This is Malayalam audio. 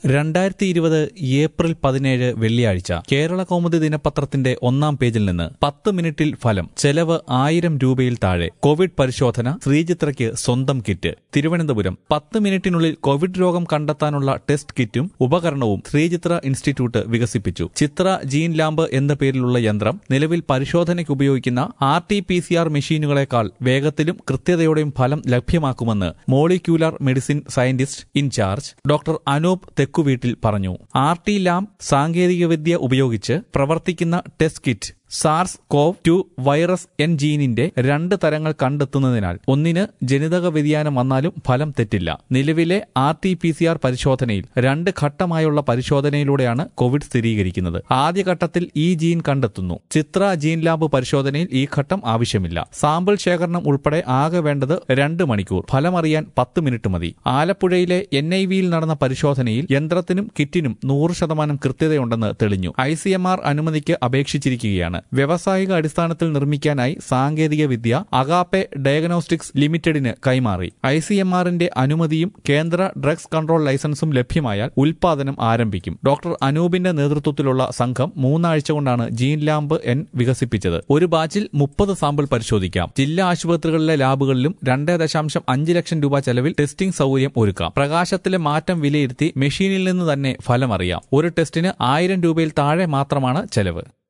2020 ഏപ്രിൽ 17 വെള്ളിയാഴ്ച കേരള കൗമുദി ദിനപത്രത്തിന്റെ ഒന്നാം പേജിൽ നിന്ന് 10 മിനിറ്റിൽ ഫലം, ചെലവ് 1000 രൂപയിൽ താഴെ, കോവിഡ് പരിശോധന, ശ്രീചിത്രയ്ക്ക് സ്വന്തം കിറ്റ്. തിരുവനന്തപുരം 10 മിനിറ്റിനുള്ളിൽ കോവിഡ് രോഗം കണ്ടെത്താനുള്ള ടെസ്റ്റ് കിറ്റും ഉപകരണവും ശ്രീചിത്ര ഇൻസ്റ്റിറ്റ്യൂട്ട് വികസിപ്പിച്ചു. ചിത്ര ജീൻ ലാബ് എന്ന പേരിലുള്ള യന്ത്രം നിലവിൽ പരിശോധനയ്ക്ക് ഉപയോഗിക്കുന്ന RT-PCR മെഷീനുകളെക്കാൾ വേഗത്തിലും കൃത്യതയോടെയും ഫലം ലഭ്യമാക്കുമെന്ന് molecular medicine scientist in charge doctor Anoop തെക്കുവീട്ടിൽ പറഞ്ഞു. RT-ലാബ് സാങ്കേതികവിദ്യ ഉപയോഗിച്ച് പ്രവർത്തിക്കുന്ന test kit SARS-CoV-2 virus N ജീനിന്റെ 2 തരങ്ങൾ കണ്ടെത്തുന്നതിനാൽ ഒന്നിന് ജനിതക വ്യതിയാനം വന്നാലും ഫലം തെറ്റില്ല. നിലവിലെ RT-PCR പരിശോധനയിൽ 2 ഘട്ടമായുള്ള പരിശോധനയിലൂടെയാണ് കോവിഡ് സ്ഥിരീകരിക്കുന്നത്. ആദ്യഘട്ടത്തിൽ ഈ ജീൻ കണ്ടെത്തുന്നു. ചിത്ര ജീൻ ലാബ് പരിശോധനയിൽ ഈ ഘട്ടം ആവശ്യമില്ല. സാമ്പിൾ ശേഖരണം ഉൾപ്പെടെ ആകെ വേണ്ടത് 2 മണിക്കൂർ. ഫലമറിയാൻ 10 മിനിറ്റ് മതി. ആലപ്പുഴയിലെ NIVയിൽ നടന്ന പരിശോധനയിൽ യന്ത്രത്തിനും കിറ്റിനും 100% കൃത്യതയുണ്ടെന്ന് തെളിഞ്ഞു. ICMR അനുമതിക്ക് അപേക്ഷിച്ചിരിക്കുകയാണ്. വ്യവസായിക അടിസ്ഥാനത്തിൽ നിർമ്മിക്കാനായി സാങ്കേതിക വിദ്യ അഗാപ്പെ ഡയഗ്നോസ്റ്റിക്സ് ലിമിറ്റഡിന് കൈമാറി. ICMRന്റെ അനുമതിയും കേന്ദ്ര ഡ്രഗ്സ് കൺട്രോൾ ലൈസൻസും ലഭ്യമായാൽ ഉൽപാദനം ആരംഭിക്കും. ഡോക്ടർ അനൂപിന്റെ നേതൃത്വത്തിലുള്ള സംഘം 3 ആഴ്ച കൊണ്ടാണ് ജീൻ ലാബ് N വികസിപ്പിച്ചത്. ഒരു ബാച്ചിൽ 30 സാമ്പിൾ പരിശോധിക്കാം. ജില്ലാ ആശുപത്രികളിലെ ലാബുകളിലും 2.5 ലക്ഷം രൂപ ചെലവിൽ ടെസ്റ്റിംഗ് സൗകര്യം ഒരുക്കാം. പ്രകാശത്തിലെ മാറ്റം വിലയിരുത്തി മെഷീനിൽ നിന്ന് തന്നെ ഫലം അറിയാം. ഒരു ടെസ്റ്റിന് 1000 രൂപയിൽ താഴെ മാത്രമാണ് ചെലവ്.